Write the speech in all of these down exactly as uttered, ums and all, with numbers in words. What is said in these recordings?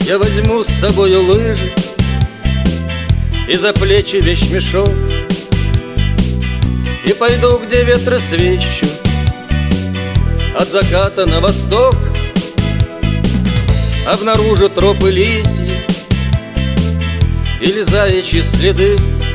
Я возьму с собою лыжи и за плечи вещмешок, и пойду, где ветры свищут от заката на восток. Обнаружу тропы лисьи или заячьи следы.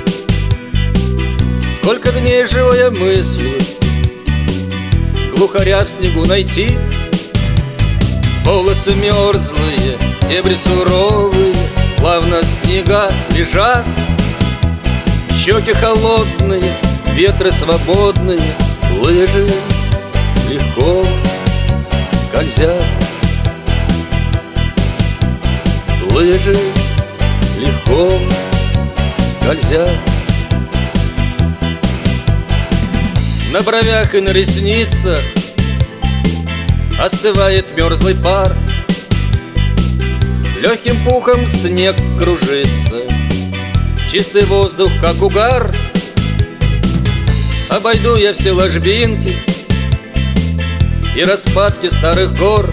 Сколько дней живу я мыслью глухаря в снегу найти. Волосы мерзлые, дебри суровые, плавно снега лежат. Щеки холодные, ветры свободные, лыжи легко скользят. Лыжи легко скользят. На бровях и на ресницах остывает мерзлый пар. Легким пухом снег кружится, чистый воздух, как угар. Обойду я все ложбинки и распадки старых гор,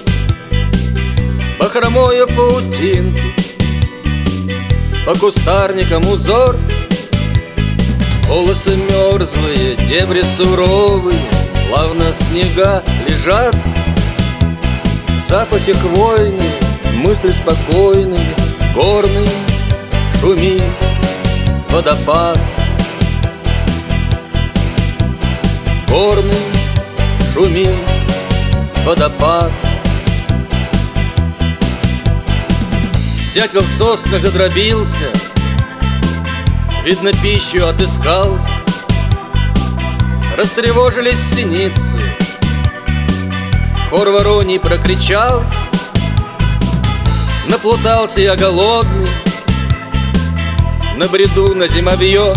бахромою паутинки, по кустарникам узор. Волосы мерзлые, дебри суровые, плавно снега лежат. Запахи хвойные, мысли спокойные, горный шумит водопад. Горный шумит водопад. Дятел в соснах задробился, видно, пищу отыскал. Растревожились синицы, хор вороний прокричал. Наплутался я голодный, на бреду на зимовье,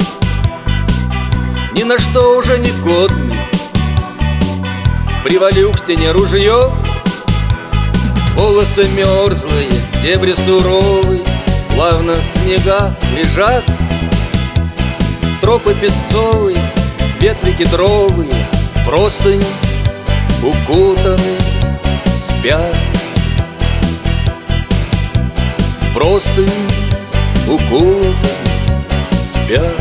ни на что уже не годный. Привалю к стене ружье. Волосы мерзлые, дебри суровые, плавно снега лежат. Тропы песцовые, ветви кедровые, простыни укутаны, спят. Простыни укутаны, спят.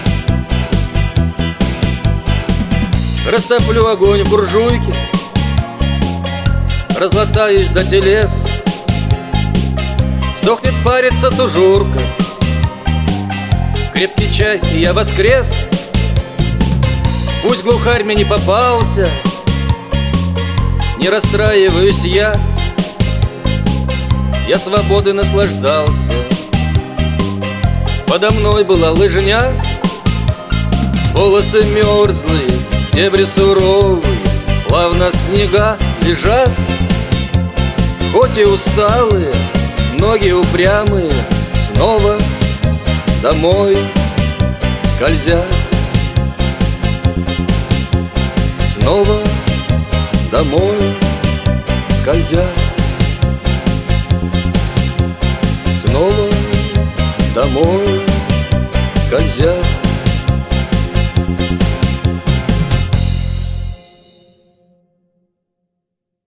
Растоплю огонь в буржуйке, разлатаюсь до телес. Сохнет, парится тужурка, крепкий чай, и я воскрес. Пусть глухарь мне не попался, не расстраиваюсь я. Я свободы наслаждался, подо мной была лыжня. Волосы мерзлые, дебри суровые, плавно снега лежат. Хоть и усталые, ноги упрямые, снова домой скользят. Снова домой скользят. Снова домой скользят.